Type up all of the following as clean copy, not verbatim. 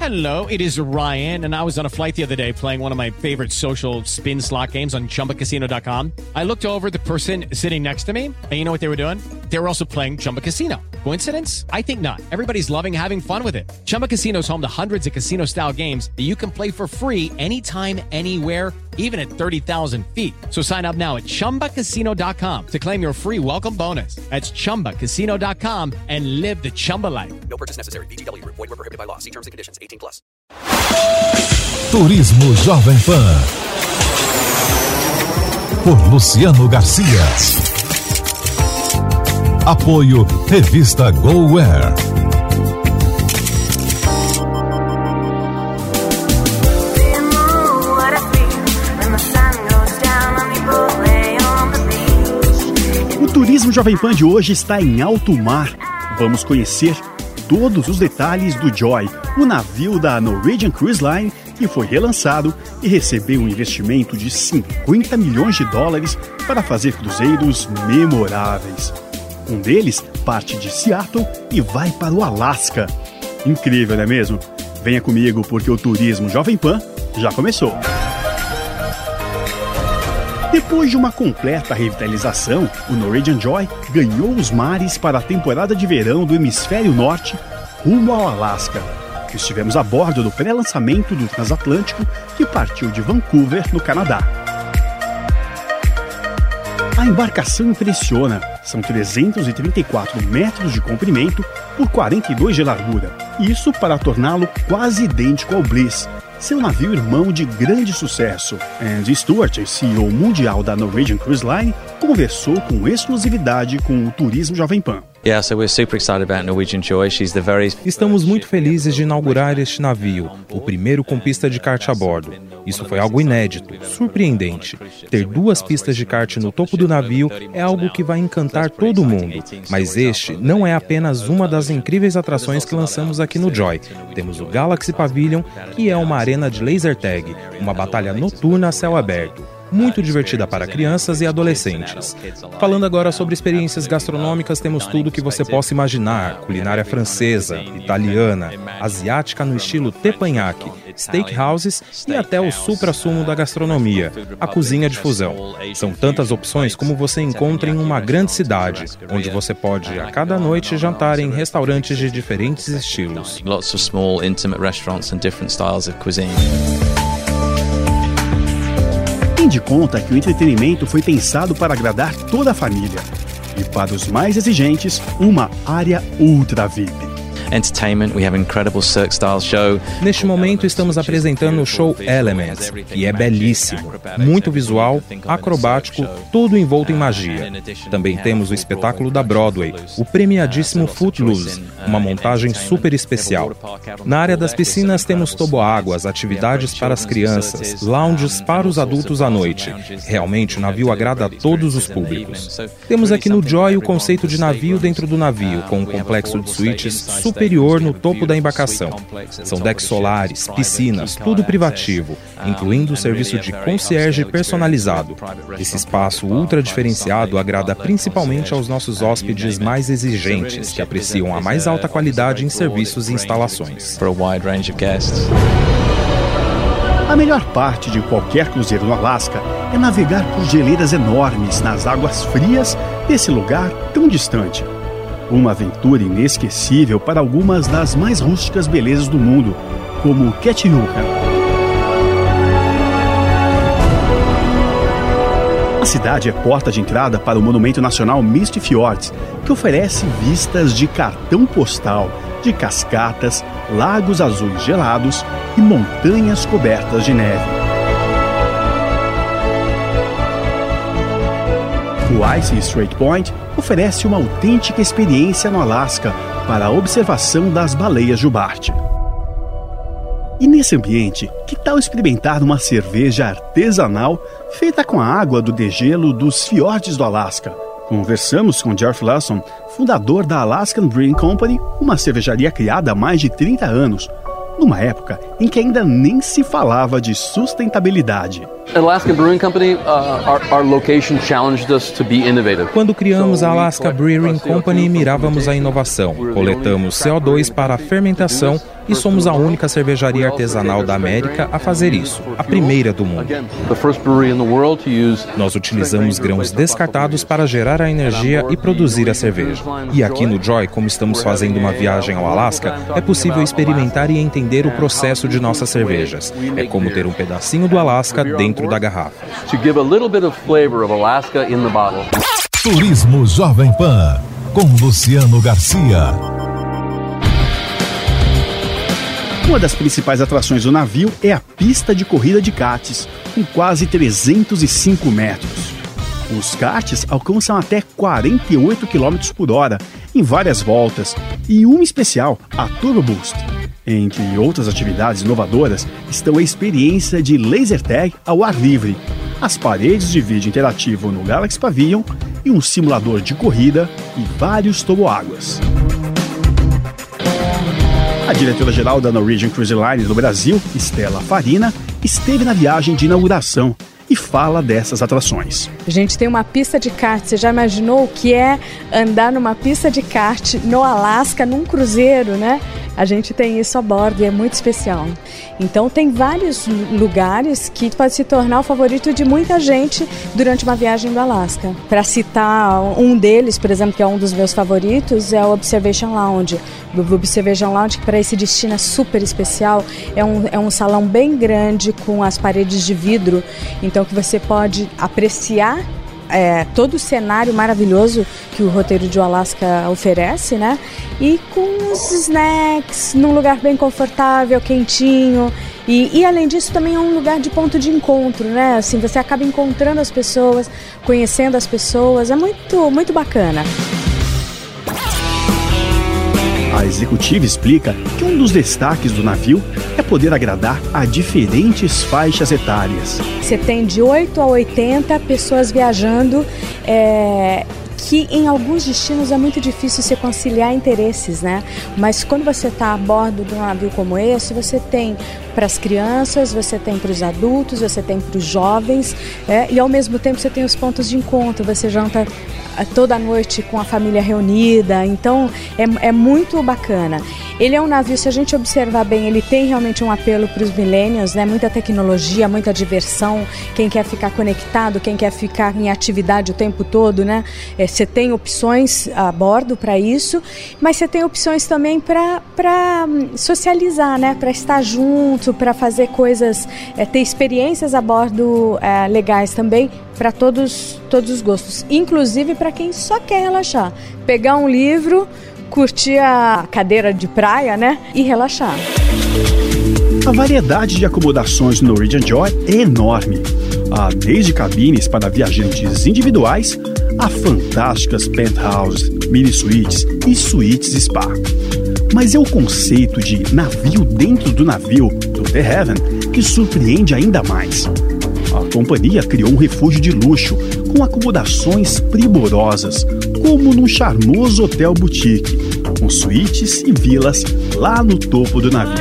Hello, it is Ryan, and I was on a flight the other day playing one of my favorite social spin slot games on ChumbaCasino.com. I looked over at the person sitting next to me, and you know what they were doing? They were also playing Chumba Casino. Coincidence? I think not. Everybody's loving having fun with it. Chumba Casino is home to hundreds of casino-style games that you can play for free anytime, anywhere, even at 30,000 feet. So sign up now at ChumbaCasino.com to claim your free welcome bonus. That's ChumbaCasino.com and live the Chumba life. No purchase necessary. VGW. Void where prohibited by law. See terms and conditions. 18+. Turismo Jovem Pan. Por Luciano Garcia. Apoio Revista GoWare. O Turismo Jovem Pan de hoje está em alto mar. Vamos conhecer todos os detalhes do Joy, o navio da Norwegian Cruise Line que foi relançado e recebeu um investimento de $50 milhões para fazer cruzeiros memoráveis. Um deles parte de Seattle e vai para o Alasca. Incrível, não é mesmo? Venha comigo porque o Turismo Jovem Pan já começou. Depois de uma completa revitalização, o Norwegian Joy ganhou os mares para a temporada de verão do Hemisfério Norte rumo ao Alasca. Estivemos a bordo do pré-lançamento do Transatlântico que partiu de Vancouver, no Canadá. A embarcação impressiona. São 334 metros de comprimento por 42 de largura. Isso para torná-lo quase idêntico ao Bliss, seu navio irmão de grande sucesso. Andy Stewart, CEO mundial da Norwegian Cruise Line, conversou com exclusividade com o Turismo Jovem Pan. Estamos muito felizes de inaugurar este navio, o primeiro com pista de kart a bordo. Isso foi algo inédito, surpreendente. Ter 2 pistas de kart no topo do navio é algo que vai encantar todo mundo. Mas este não é apenas uma das incríveis atrações que lançamos aqui no Joy. Temos o Galaxy Pavilion, que é uma arena de laser tag, uma batalha noturna a céu aberto. Muito divertida para crianças e adolescentes. Falando agora sobre experiências gastronômicas, temos tudo que você possa imaginar: culinária francesa, italiana, asiática no estilo teppanyaki, steakhouses e até o supra-sumo da gastronomia, a cozinha de fusão. São tantas opções como você encontra em uma grande cidade, onde você pode, a cada noite, jantar em restaurantes de diferentes estilos. Lots of small, intimate restaurants and different styles of cuisine. De conta que o entretenimento foi pensado para agradar toda a família e, para os mais exigentes, uma área ultra VIP. Entertainment, we have an incredible Cirque-style show. Neste momento estamos apresentando o show Elements, que é belíssimo, muito visual, acrobático, todo envolto em magia. Também temos o espetáculo da Broadway, o premiadíssimo Footloose, uma montagem super especial. Na área das piscinas temos toboáguas, atividades para as crianças, lounges para os adultos à noite. Realmente o navio agrada a todos os públicos. Temos aqui no Joy o conceito de navio dentro do navio, com um complexo de suítes superior no topo da embarcação. São decks solares, piscinas, tudo privativo, incluindo o serviço de concierge personalizado. Esse espaço ultra diferenciado agrada principalmente aos nossos hóspedes mais exigentes, que apreciam a mais alta qualidade em serviços e instalações. A melhor parte de qualquer cruzeiro no Alasca é navegar por geleiras enormes nas águas frias desse lugar tão distante. Uma aventura inesquecível para algumas das mais rústicas belezas do mundo, como Ketchiuka. A cidade é porta de entrada para o Monumento Nacional Misty Fjords, que oferece vistas de cartão postal, de cascatas, lagos azuis gelados e montanhas cobertas de neve. O Icy Strait Point oferece uma autêntica experiência no Alasca para a observação das baleias jubarte. E nesse ambiente, que tal experimentar uma cerveja artesanal feita com a água do degelo dos fiordes do Alasca? Conversamos com Jeff Lawson, fundador da Alaskan Brewing Company, uma cervejaria criada há mais de 30 anos, numa época em que ainda nem se falava de sustentabilidade. Alaska Brewing Company, our location challenged us to be innovative. Quando criamos a Alaska Brewing Company, mirávamos a inovação. Coletamos CO2 para a fermentação e somos a única cervejaria artesanal da América a fazer isso, a primeira do mundo. Nós utilizamos grãos descartados para gerar a energia e produzir a cerveja. E aqui no Joy, como estamos fazendo uma viagem ao Alasca, é possível experimentar e entender o processo de nossas cervejas. É como ter um pedacinho do Alasca dentro da garrafa. Turismo Jovem Pan, com Luciano Garcia. Uma das principais atrações do navio é a pista de corrida de karts, com quase 305 metros. Os karts alcançam até 48 km por hora, em várias voltas, e uma especial, a Turbo Boost. Entre outras atividades inovadoras, estão a experiência de laser tag ao ar livre, as paredes de vídeo interativo no Galaxy Pavilion e um simulador de corrida e vários toboáguas. A diretora-geral da Norwegian Cruise Line do Brasil, Stella Farina, esteve na viagem de inauguração e fala dessas atrações. A gente tem uma pista de kart. Você já imaginou o que é andar numa pista de kart no Alasca, num cruzeiro, né? A gente tem isso a bordo e é muito especial. Então tem vários lugares que pode se tornar o favorito de muita gente durante uma viagem do Alasca. Para citar um deles, por exemplo, que é um dos meus favoritos, é o Observation Lounge. O Observation Lounge, que para esse destino é super especial, é um salão bem grande com as paredes de vidro, então que você pode apreciar todo o cenário maravilhoso que o roteiro de Alasca oferece, né? E com os snacks, num lugar bem confortável, quentinho. E além disso também é um lugar de ponto de encontro, né? Assim, você acaba encontrando as pessoas, conhecendo as pessoas, é muito, muito bacana. A executiva explica que um dos destaques do navio é poder agradar a diferentes faixas etárias. Você tem de 8 a 80 pessoas viajando, que em alguns destinos é muito difícil se conciliar interesses, né? Mas quando você está a bordo de um navio como esse, você tem para as crianças, você tem para os adultos, você tem para os jovens, e ao mesmo tempo você tem os pontos de encontro, você janta toda noite com a família reunida, então é muito bacana. Ele é um navio, se a gente observar bem, ele tem realmente um apelo para os millennials, né? Muita tecnologia, muita diversão, quem quer ficar conectado, quem quer ficar em atividade o tempo todo, né? Você tem opções a bordo para isso, mas você tem opções também para socializar, né? Para estar junto, para fazer coisas, ter experiências a bordo legais também, para todos os gostos, inclusive para quem só quer relaxar, pegar um livro, curtir a cadeira de praia, né, e relaxar. A variedade de acomodações no Norwegian Joy é enorme. Há desde cabines para viajantes individuais a fantásticas penthouses, mini suítes e suítes spa. Mas é o conceito de navio dentro do navio, do The Heaven, que surpreende ainda mais. A companhia criou um refúgio de luxo com acomodações primorosas, como num charmoso hotel boutique, com suítes e vilas lá no topo do navio.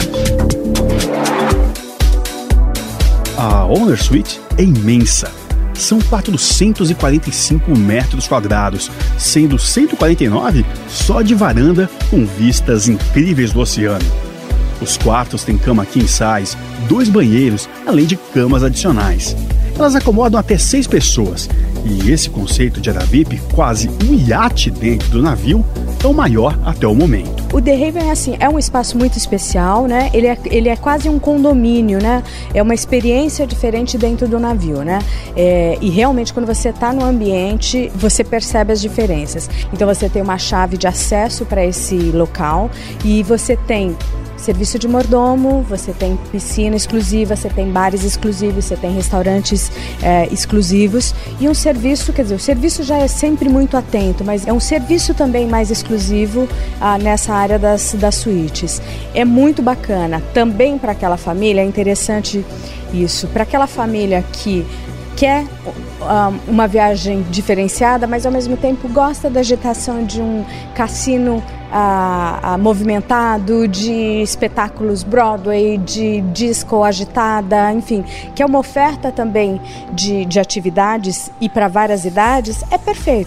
A Owner Suite é imensa. São 445 metros quadrados, sendo 149 só de varanda com vistas incríveis do oceano. Os quartos têm cama king size, 2 banheiros, além de camas adicionais. Elas acomodam até 6 pessoas. E esse conceito de área VIP, quase um iate dentro do navio, é o maior até o momento. O The Haven é um espaço muito especial, né? Ele é quase um condomínio, né? É uma experiência diferente dentro do navio, né? E realmente quando você está no ambiente, você percebe as diferenças. Então você tem uma chave de acesso para esse local e você tem serviço de mordomo, você tem piscina exclusiva, você tem bares exclusivos, você tem restaurantes exclusivos e um serviço, quer dizer, o serviço já é sempre muito atento, mas é um serviço também mais exclusivo nessa área das suítes. É muito bacana. Também para aquela família, é interessante isso, para aquela família que quer uma viagem diferenciada, mas ao mesmo tempo gosta da agitação de um cassino movimentado, de espetáculos Broadway, de disco agitada, enfim, que é uma oferta também de atividades e para várias idades, é perfeito.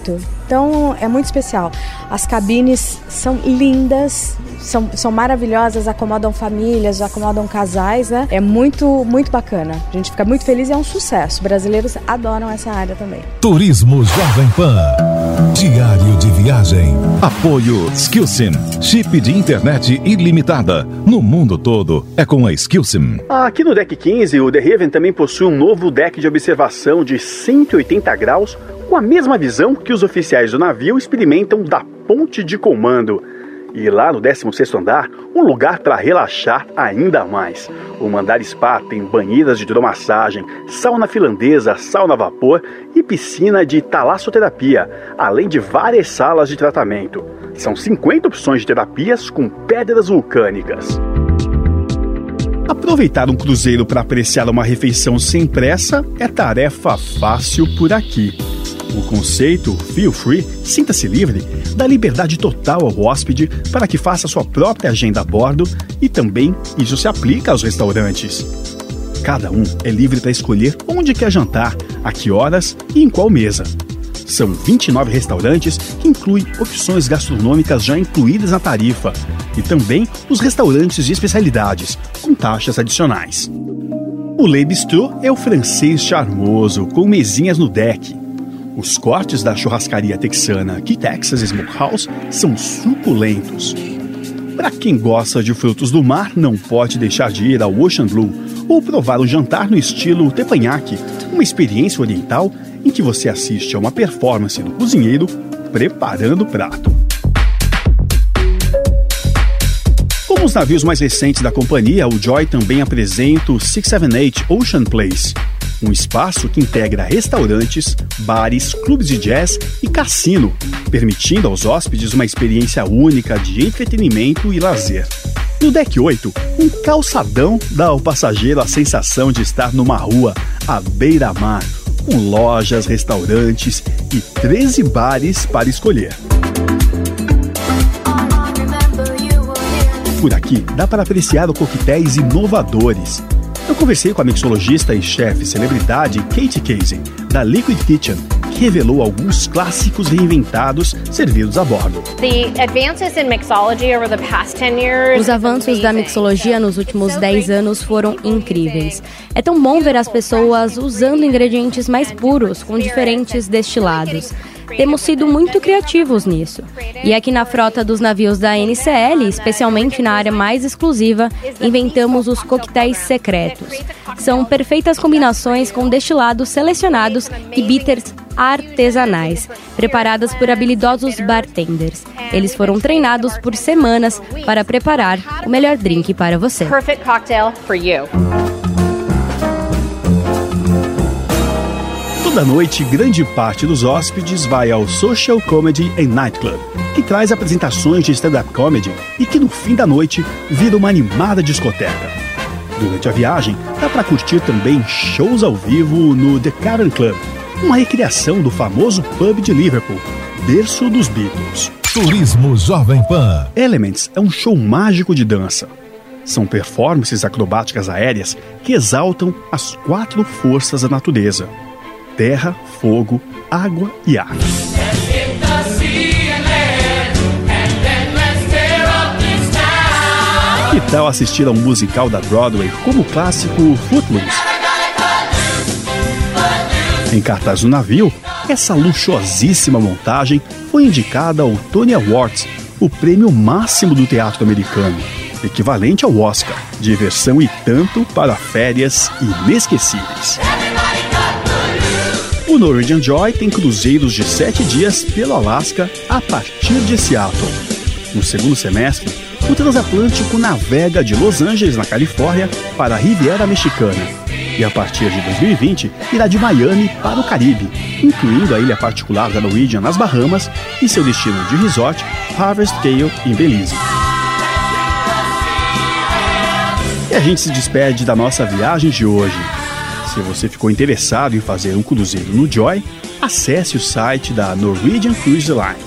Então é muito especial. As cabines são lindas, são maravilhosas, acomodam famílias, acomodam casais, né? É muito, muito bacana. A gente fica muito feliz e é um sucesso. Brasileiros adoram essa área também. Turismo Jovem Pan. Diário de viagem. Apoio Skillsim. Chip de internet ilimitada. No mundo todo é com a Skillsim. Aqui no Deck 15, o The Haven também possui um novo deck de observação de 180 graus com a mesma visão que os oficiais do navio experimentam da ponte de comando. E lá no 16º andar, um lugar para relaxar ainda mais. O Mandar Spa tem banheiras de hidromassagem, sauna finlandesa, sauna a vapor e piscina de talassoterapia, além de várias salas de tratamento. São 50 opções de terapias com pedras vulcânicas. Aproveitar um cruzeiro para apreciar uma refeição sem pressa é tarefa fácil por aqui. O conceito Feel Free, sinta-se livre, dá liberdade total ao hóspede para que faça sua própria agenda a bordo e também isso se aplica aos restaurantes. Cada um é livre para escolher onde quer jantar, a que horas e em qual mesa. São 29 restaurantes que incluem opções gastronômicas já incluídas na tarifa e também os restaurantes de especialidades, com taxas adicionais. O Le Bistrô é o francês charmoso, com mesinhas no deck. Os cortes da churrascaria texana Key Texas Smokehouse são suculentos. Para quem gosta de frutos do mar, não pode deixar de ir ao Ocean Blue ou provar um jantar no estilo teppanyaki, uma experiência oriental em que você assiste a uma performance do cozinheiro preparando o prato. Como os navios mais recentes da companhia, o Joy também apresenta o 678 Ocean Place, um espaço que integra restaurantes, bares, clubes de jazz e cassino, permitindo aos hóspedes uma experiência única de entretenimento e lazer. No Deck 8, um calçadão dá ao passageiro a sensação de estar numa rua à beira-mar, com lojas, restaurantes e 13 bares para escolher. Por aqui, dá para apreciar coquetéis inovadores. Eu conversei com a mixologista e chefe celebridade Katie Casey, da Liquid Kitchen, que revelou alguns clássicos reinventados servidos a bordo. Os avanços da mixologia nos últimos 10 anos foram incríveis. É tão bom ver as pessoas usando ingredientes mais puros, com diferentes destilados. Temos sido muito criativos nisso. E aqui na frota dos navios da NCL, especialmente na área mais exclusiva, inventamos os coquetéis secretos. São perfeitas combinações com destilados selecionados e bitters artesanais, preparadas por habilidosos bartenders. Eles foram treinados por semanas para preparar o melhor drink para você. Perfect cocktail for you. Toda noite, grande parte dos hóspedes vai ao Social Comedy and Nightclub, que traz apresentações de stand-up comedy e que no fim da noite vira uma animada discoteca. Durante a viagem, dá para curtir também shows ao vivo no The Cavern Club, uma recriação do famoso pub de Liverpool, berço dos Beatles. Turismo Jovem Pan. Elements é um show mágico de dança. São performances acrobáticas aéreas que exaltam as 4 forças da natureza: terra, fogo, água e ar. Que tal assistir a um musical da Broadway como o clássico Footloose? Em cartaz no navio, essa luxuosíssima montagem foi indicada ao Tony Awards, o prêmio máximo do teatro americano, equivalente ao Oscar, diversão e tanto para férias inesquecíveis. O Norwegian Joy tem cruzeiros de 7 dias pelo Alasca a partir de Seattle. No segundo semestre, o transatlântico navega de Los Angeles, na Califórnia, para a Riviera Mexicana. E a partir de 2020, irá de Miami para o Caribe, incluindo a ilha particular da Norwegian nas Bahamas e seu destino de resort, Harvest Caye, em Belize. E a gente se despede da nossa viagem de hoje. Se você ficou interessado em fazer um cruzeiro no Joy, acesse o site da Norwegian Cruise Line,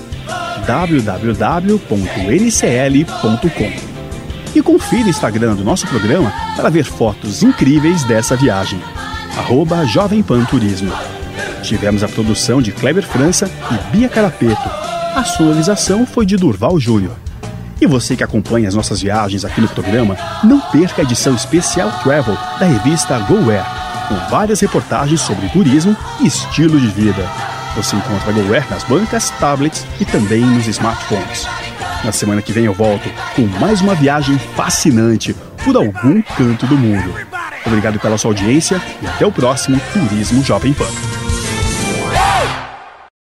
www.ncl.com. E confira o Instagram do nosso programa para ver fotos incríveis dessa viagem. @Jovem Pan Turismo. Tivemos a produção de Kleber França e Bia Carapeto. A sonorização foi de Durval Júnior. E você que acompanha as nossas viagens aqui no programa, não perca a edição especial Travel da revista GoAir, com várias reportagens sobre turismo e estilo de vida. Você encontra a GoAir nas bancas, tablets e também nos smartphones. Na semana que vem eu volto com mais uma viagem fascinante por algum canto do mundo. Obrigado pela sua audiência e até o próximo Turismo Jovem Pan.